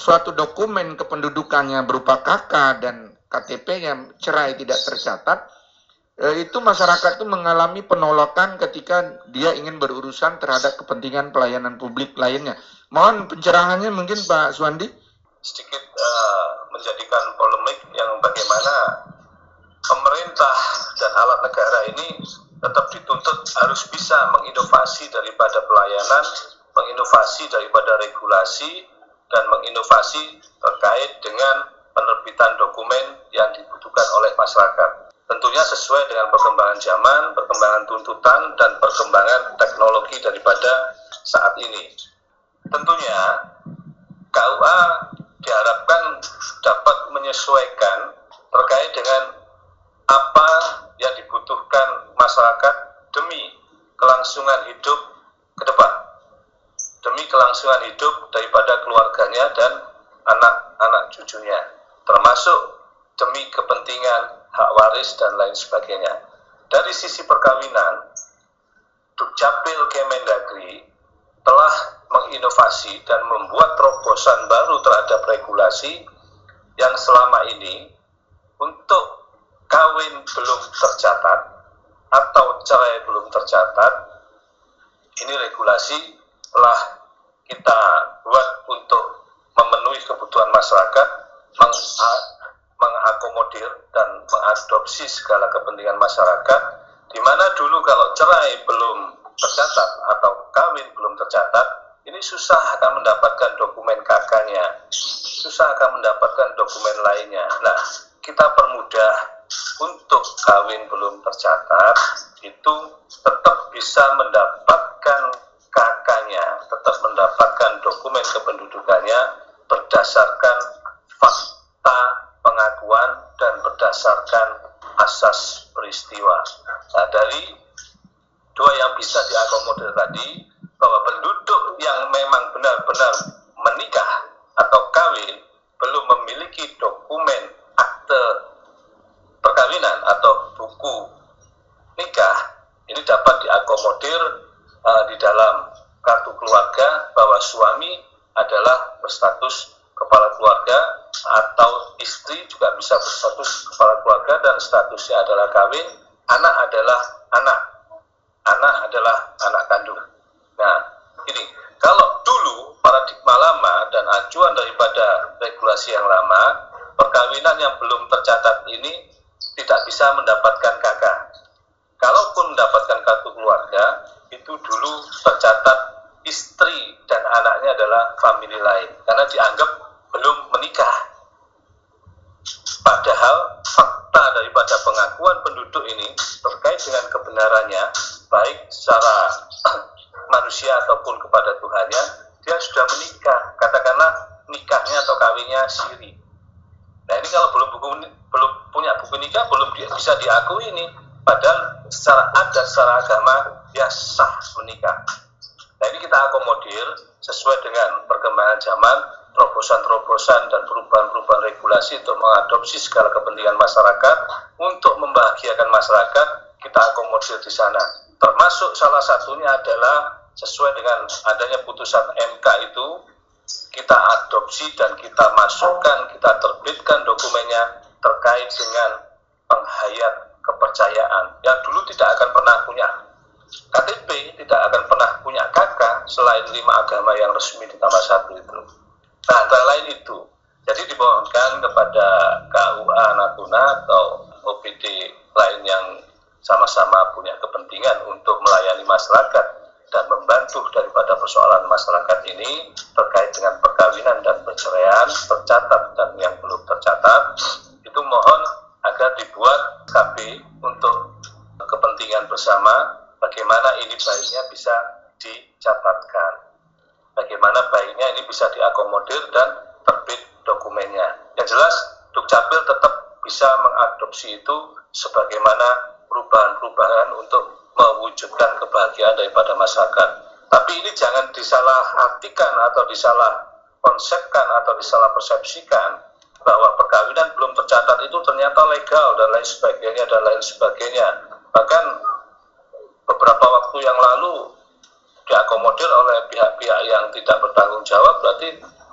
suatu dokumen kependudukannya berupa K K dan K T P-nya cerai tidak tercatat, eh, itu masyarakat itu mengalami penolakan ketika dia ingin berurusan terhadap kepentingan pelayanan publik lainnya. Mohon pencerahannya mungkin Pak Suwandi. Sedikit uh, menjadikan polemik yang bagaimana pemerintah dan alat negara ini tetap dituntut harus bisa menginovasi daripada pelayanan, menginovasi daripada regulasi, dan menginovasi terkait dengan penerbitan dokumen yang dibutuhkan oleh masyarakat. Tentunya sesuai dengan perkembangan zaman, perkembangan tuntutan, dan perkembangan teknologi daripada saat ini. Tentunya K U A diharapkan dapat menyesuaikan terkait dengan apa yang dibutuhkan masyarakat demi kelangsungan hidup ke depan, demi kelangsungan hidup daripada keluarganya dan anak-anak cucunya, termasuk demi kepentingan hak waris dan lain sebagainya. Dari sisi perkawinan, Dukcapil Kemendagri telah menginovasi dan membuat terobosan baru terhadap regulasi yang selama ini untuk kawin belum tercatat atau cerai belum tercatat, ini regulasi telah kita buat untuk memenuhi kebutuhan masyarakat, mengakomodir dan mengadopsi segala kepentingan masyarakat, di mana dulu kalau cerai belum tercatat atau kawin belum tercatat, ini susah akan mendapatkan dokumen K K-nya, susah akan mendapatkan dokumen lainnya. Nah, kita permudah untuk kawin belum tercatat itu tetap bisa mendapatkan K K-nya, tetap mendapatkan dokumen kependudukannya berdasarkan fakta pengakuan dan berdasarkan asas peristiwa. Nah, dari dua yang bisa diakomodir tadi, bahwa penduduk yang memang benar-benar menikah atau kawin belum memiliki dokumen akte perkawinan atau buku nikah, ini dapat diakomodir uh, di dalam kartu keluarga bahwa suami adalah berstatus kepala keluarga atau istri juga bisa berstatus kepala keluarga dan statusnya adalah kawin, anak adalah anak, anak adalah anak kandung. Nah, ini kalau dulu paradigma lama dan acuan daripada regulasi yang lama, perkawinan yang belum tercatat ini tidak bisa mendapatkan K K. Kalaupun mendapatkan kartu keluarga, itu dulu tercatat istri dan anaknya adalah famili lain, karena dianggap belum menikah. Padahal fakta daripada pengakuan penduduk ini terkait dengan kebenarannya, baik secara manusia ataupun kepada Tuhannya, dia sudah menikah. Katakanlah nikahnya atau kawinnya siri. Nah, ini kalau belum buku belum punya buku nikah, belum dia bisa diakui ini. Padahal secara adat, secara agama dia sah menikah. Nah, ini kita akomodir sesuai dengan perkembangan zaman, terobosan-terobosan dan perubahan-perubahan regulasi untuk mengadopsi segala kepentingan masyarakat, untuk membahagiakan masyarakat, kita akomodir di sana. Termasuk salah satunya adalah sesuai dengan adanya putusan M K itu, kita adopsi dan kita masukkan, kita terbitkan dokumennya terkait dengan penghayat kepercayaan yang dulu tidak akan pernah punya K T P, tidak akan pernah punya K K selain lima agama yang resmi ditambah satu itu. Nah, antara lain itu. Jadi dimohonkan kepada K U A Natuna atau O P D lain yang sama-sama punya kepentingan untuk melayani masyarakat dan membantu daripada persoalan masyarakat ini terkait dengan perkawinan dan perceraian tercatat dan yang belum tercatat, itu mohon agar dibuat K P untuk kepentingan bersama, bagaimana ini baiknya bisa dicatatkan, bagaimana baiknya ini bisa diakomodir dan terbit dokumennya. Yang jelas Dukcapil tetap bisa mengadopsi itu sebagaimana perubahan-perubahan untuk mewujudkan kebahagiaan daripada masyarakat. Tapi ini jangan disalahartikan atau disalah konsepkan atau disalah persepsikan bahwa perkawinan belum tercatat itu ternyata legal dan lain sebagainya dan lain sebagainya. Bahkan beberapa waktu yang lalu diakomodir oleh pihak-pihak yang tidak bertanggung jawab, berarti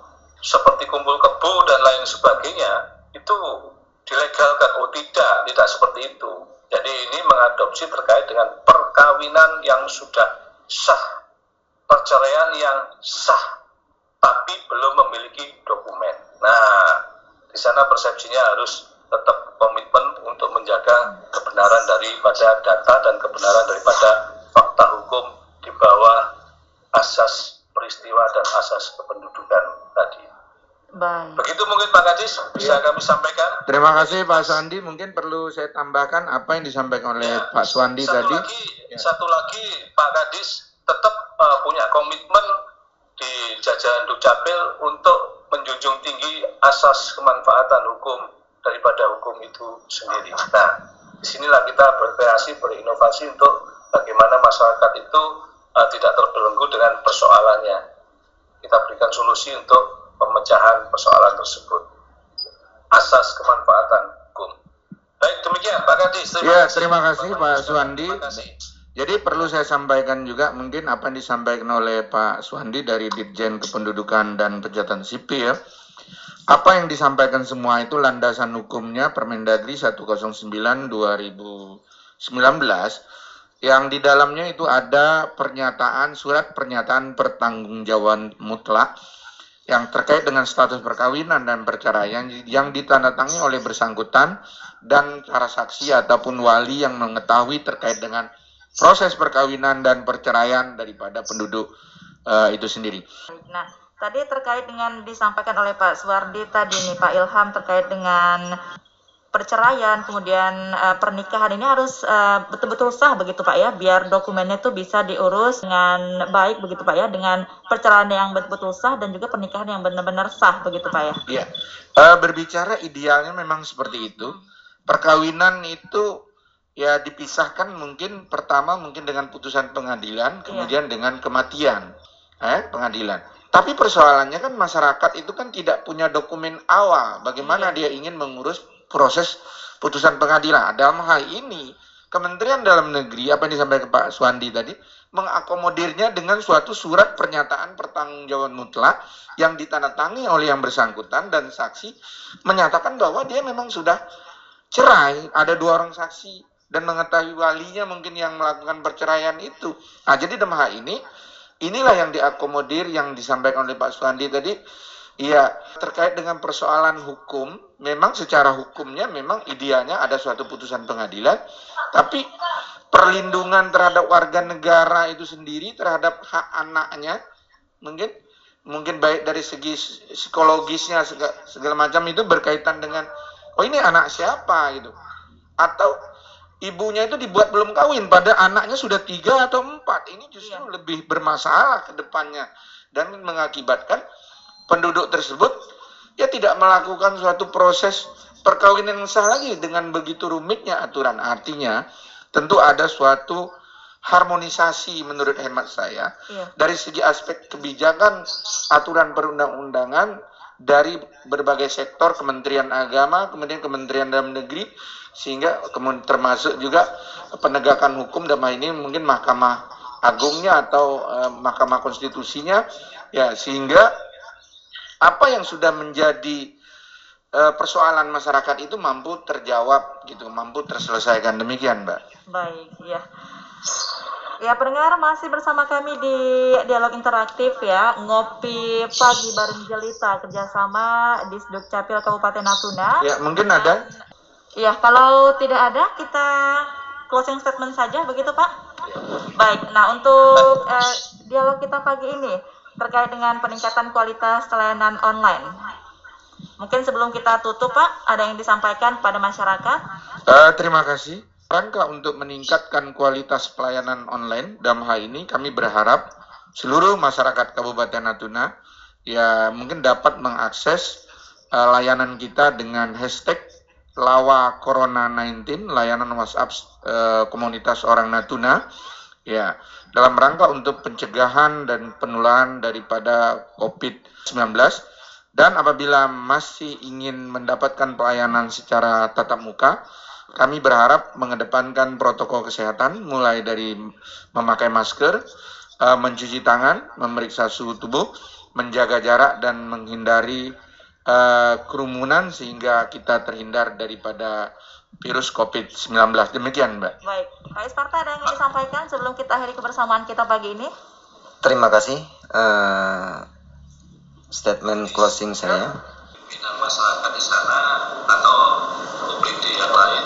seperti kumpul kebo dan lain sebagainya itu dilegalkan. Oh tidak, tidak seperti itu. Jadi ini mengadopsi terkait dengan perkawinan yang sudah sah, perceraian yang sah, tapi belum memiliki dokumen. Nah, di sana persepsinya harus tetap komitmen untuk menjaga kebenaran daripada data dan kebenaran daripada fakta hukum di bawah asas peristiwa dan asas kependudukan tadi. Baik. Begitu mungkin Pak Kadis bisa Ya. kami sampaikan. Terima kasih Pak Suwandi. Mungkin perlu saya tambahkan apa yang disampaikan oleh Ya. Pak Suwandi satu tadi. Lagi, Ya. Satu lagi Pak Kadis tetap uh, punya komitmen di jajaran Dukcapil untuk menjunjung tinggi asas kemanfaatan hukum daripada hukum itu sendiri. Nah, disinilah kita berkreasi, berinovasi untuk bagaimana masyarakat itu uh, tidak terbelenggu dengan persoalannya. Kita berikan solusi untuk pemecahan persoalan tersebut. Asas kemanfaatan hukum. Baik, demikian Pak Kadis. Ya, terima kasih Pak Suwandi. Terima kasih. Jadi perlu saya sampaikan juga mungkin apa yang disampaikan oleh Pak Suwandi dari Ditjen Kependudukan dan Pencatatan Sipil. Apa yang disampaikan semua itu landasan hukumnya Permendagri seratus sembilan dua ribu sembilan belas yang di dalamnya itu ada pernyataan surat pernyataan pertanggungjawaban mutlak yang terkait dengan status perkawinan dan perceraian yang ditandatangani oleh bersangkutan dan para saksi ataupun wali yang mengetahui terkait dengan proses perkawinan dan perceraian daripada penduduk uh, itu sendiri. Nah, tadi terkait dengan disampaikan oleh Pak Suwardi tadi nih Pak Ilham terkait dengan perceraian kemudian uh, pernikahan ini harus uh, betul-betul sah begitu Pak ya, biar dokumennya itu bisa diurus dengan baik begitu Pak ya, dengan perceraian yang betul-betul sah dan juga pernikahan yang benar-benar sah begitu Pak ya. Iya. Uh, berbicara idealnya memang seperti itu. Perkawinan itu ya dipisahkan mungkin pertama mungkin dengan putusan pengadilan, kemudian dengan kematian eh, pengadilan. Tapi persoalannya kan masyarakat itu kan tidak punya dokumen awal bagaimana dia ingin mengurus proses putusan pengadilan. Dalam hal ini Kementerian Dalam Negeri apa yang disampaikan Pak Suwandi tadi mengakomodirnya dengan suatu surat pernyataan pertanggungjawaban mutlak yang ditandatangani oleh yang bersangkutan dan saksi menyatakan bahwa dia memang sudah cerai, ada dua orang saksi dan mengetahui walinya mungkin yang melakukan perceraian itu. Nah, jadi dalam hal ini, inilah yang diakomodir yang disampaikan oleh Pak Suwandi tadi. Ya, terkait dengan persoalan hukum, memang secara hukumnya memang idealnya ada suatu putusan pengadilan, tapi perlindungan terhadap warga negara itu sendiri terhadap hak anaknya, mungkin mungkin baik dari segi psikologisnya segala, segala macam itu berkaitan dengan, oh ini anak siapa gitu. Atau ibunya itu dibuat belum kawin, pada anaknya sudah tiga atau empat. Ini justru iya. lebih bermasalah ke depannya dan mengakibatkan penduduk tersebut ya tidak melakukan suatu proses perkawinan yang sah lagi dengan begitu rumitnya aturan. Artinya tentu ada suatu harmonisasi menurut hemat saya iya. dari segi aspek kebijakan aturan perundang-undangan dari berbagai sektor, Kementerian Agama, kemudian Kementerian Dalam Negeri, sehingga termasuk juga penegakan hukum dalam ini mungkin Mahkamah Agungnya atau eh, Mahkamah Konstitusinya, ya sehingga apa yang sudah menjadi eh, persoalan masyarakat itu mampu terjawab gitu, mampu terselesaikan. Demikian, Mbak. Baik, ya. Ya, pendengar masih bersama kami di Dialog Interaktif ya, Ngopi Pagi Bareng Jelita kerjasama Disduk Capil Kabupaten Natuna. Ya, mungkin ada. Ya, kalau tidak ada kita closing statement saja begitu Pak. Baik, nah untuk eh, dialog kita pagi ini terkait dengan peningkatan kualitas layanan online. Mungkin sebelum kita tutup Pak, ada yang disampaikan pada masyarakat? Uh, terima kasih. Rangka untuk meningkatkan kualitas pelayanan online, dalam hal ini kami berharap seluruh masyarakat Kabupaten Natuna ya mungkin dapat mengakses uh, layanan kita dengan hashtag Lawa Corona sembilan belas, layanan WhatsApp uh, komunitas orang Natuna, ya dalam rangka untuk pencegahan dan penularan daripada covid sembilan belas. Dan apabila masih ingin mendapatkan pelayanan secara tatap muka, kami berharap mengedepankan protokol kesehatan mulai dari memakai masker, uh, mencuci tangan, memeriksa suhu tubuh, menjaga jarak dan menghindari uh, kerumunan sehingga kita terhindar daripada virus covid sembilan belas. Demikian, Mbak. Baik, Pak Isparta ada yang ingin disampaikan sebelum kita akhiri kebersamaan kita pagi ini? Terima kasih. Uh, statement closing saya. Pimpinan masyarakat di sana atau O P D yang lain,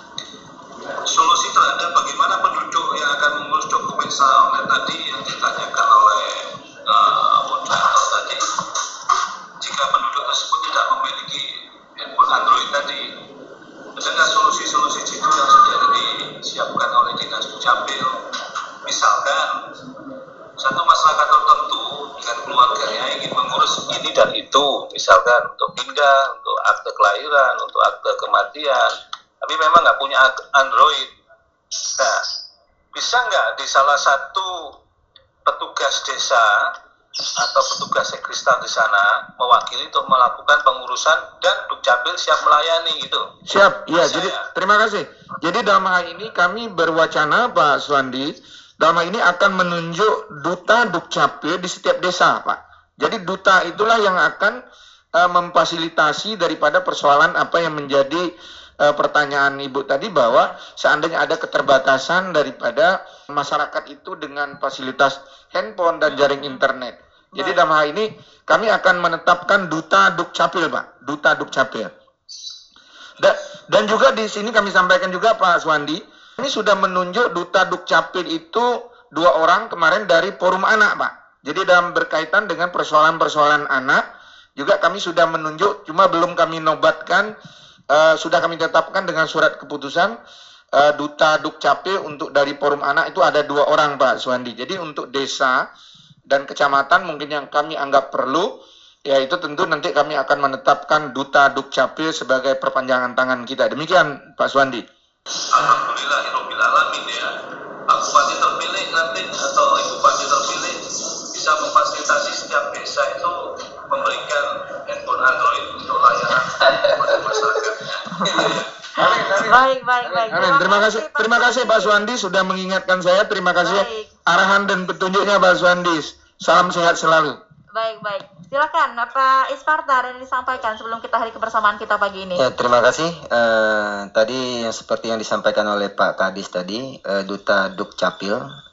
solusi terhadap bagaimana penduduk yang akan mengurus dokumen secara online tadi yang ditanyakan oleh uh, moderator tadi, jika penduduk tersebut tidak memiliki handphone Android tadi, adakah solusi-solusi jitu yang sudah disiapkan oleh Dinas Dukcapil? Misalkan satu masyarakat tertentu dengan keluarganya ingin mengurus ini dan itu, misalkan untuk pindah, untuk akte kelahiran, untuk akte kematian, tapi memang nggak punya Android. Nah, bisa nggak di salah satu petugas desa atau petugas sekristal di sana mewakili untuk melakukan pengurusan dan Dukcapil siap melayani gitu? Siap, iya. Bisa Jadi ya? terima kasih. Jadi dalam hal ini kami berwacana, Pak Suwandi, dalam hal ini akan menunjuk duta Dukcapil di setiap desa, Pak. Jadi duta itulah yang akan uh, memfasilitasi daripada persoalan apa yang menjadi uh, pertanyaan Ibu tadi, bahwa seandainya ada keterbatasan daripada masyarakat itu dengan fasilitas handphone dan jaring internet. Jadi dalam hal ini kami akan menetapkan duta Dukcapil, Pak. Duta Dukcapil. Da dan juga di sini kami sampaikan juga, Pak Suwandi, ini sudah menunjuk duta Dukcapil itu dua orang kemarin dari Forum Anak, Pak. Jadi dalam berkaitan dengan persoalan-persoalan anak, juga kami sudah menunjuk, cuma belum kami nobatkan, uh, sudah kami tetapkan dengan surat keputusan, uh, duta Dukcapil untuk dari Forum Anak itu ada dua orang, Pak Suwandi. Jadi untuk desa dan kecamatan mungkin yang kami anggap perlu, ya itu tentu nanti kami akan menetapkan duta Dukcapil sebagai perpanjangan tangan kita. Demikian, Pak Suwandi. Alhamdulillahirabbil alamin ya. Pak Bupati terpilih nanti atau Ibu Bupati terpilih bisa memfasilitasi setiap desa itu memberikan handphone Android untuk layanan kepada masyarakatnya. Baik, baik, baik. Amin. Terima kasih, terima kasih Pak Suwandi sudah mengingatkan saya. Terima kasih Baik. arahan dan petunjuknya, Pak Suwandi. Salam sehat selalu. Baik, baik. Silakan Pak Isparta ada yang disampaikan sebelum kita hari kebersamaan kita pagi ini. Ya, terima kasih. Uh, tadi yang seperti yang disampaikan oleh Pak Kadis tadi, uh, Duta Dukcapil.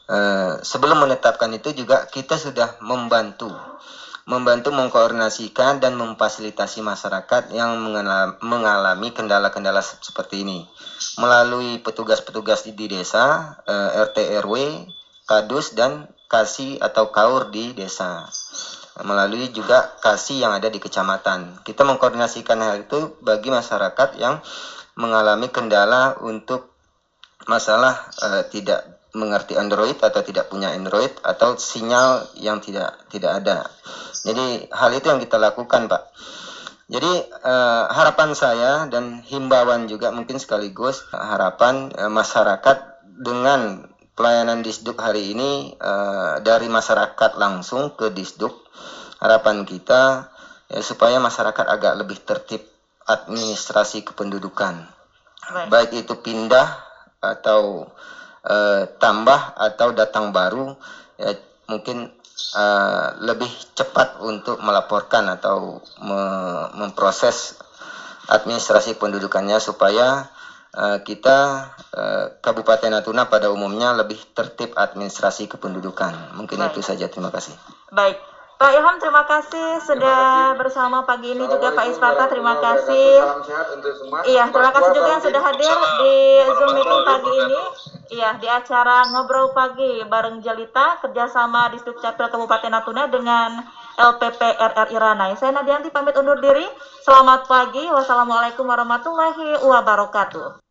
Uh, sebelum menetapkan itu juga kita sudah membantu, membantu mengkoordinasikan dan memfasilitasi masyarakat yang mengalami kendala-kendala seperti ini melalui petugas-petugas di desa, uh, R T R W, Kadus dan Kasi atau Kaur di desa. Melalui juga Kasi yang ada di kecamatan. Kita mengkoordinasikan hal itu bagi masyarakat yang mengalami kendala untuk masalah uh, tidak mengerti Android atau tidak punya Android atau sinyal yang tidak tidak ada. Jadi hal itu yang kita lakukan, Pak. Jadi uh, harapan saya dan himbauan juga mungkin sekaligus harapan uh, masyarakat dengan pelayanan Disduk hari ini uh, dari masyarakat langsung ke Disduk. Harapan kita ya, supaya masyarakat agak lebih tertib administrasi kependudukan. Baik, Baik itu pindah atau uh, tambah atau datang baru, ya, mungkin uh, lebih cepat untuk melaporkan atau me memproses administrasi kependudukannya supaya uh, kita uh, Kabupaten Natuna pada umumnya lebih tertib administrasi kependudukan. Mungkin Baik. itu saja. Terima kasih. baik. Pak Ilham, terima kasih sudah bersama pagi ini juga. Pak Isparta, terima kasih. Salam sehat untuk semua. Iya, terima kasih juga yang sudah hadir di Zoom meeting pagi ini. Iya, di acara Ngobrol Pagi bareng Jelita, kerjasama Disduk Capil Kabupaten Natuna dengan L P P R R I Ranai. Saya Nadianti pamit undur diri. Selamat pagi. Wassalamualaikum warahmatullahi wabarakatuh.